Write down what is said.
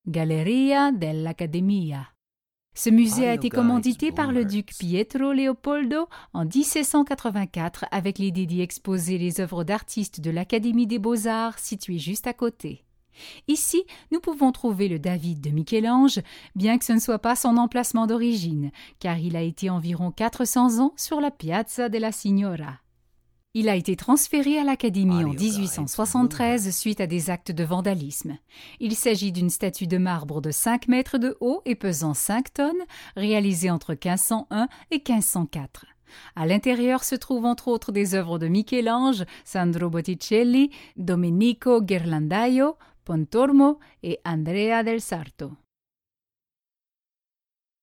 Galleria dell'Accademia. Ce musée a été commandité par le duc Pietro Leopoldo en 1784 avec l'idée d'y exposer les œuvres d'artistes de l'Académie des Beaux-Arts située juste à côté. Ici, nous pouvons trouver le David de Michel-Ange, bien que ce ne soit pas son emplacement d'origine, car il a été environ 400 ans sur la Piazza della Signora. Il a été transféré à l'Académie en 1873 suite à des actes de vandalisme. Il s'agit d'une statue de marbre de 5 mètres de haut et pesant 5 tonnes, réalisée entre 1501 et 1504. À l'intérieur se trouvent entre autres des œuvres de Michel-Ange, Sandro Botticelli, Domenico Ghirlandaio, Pontormo et Andrea del Sarto.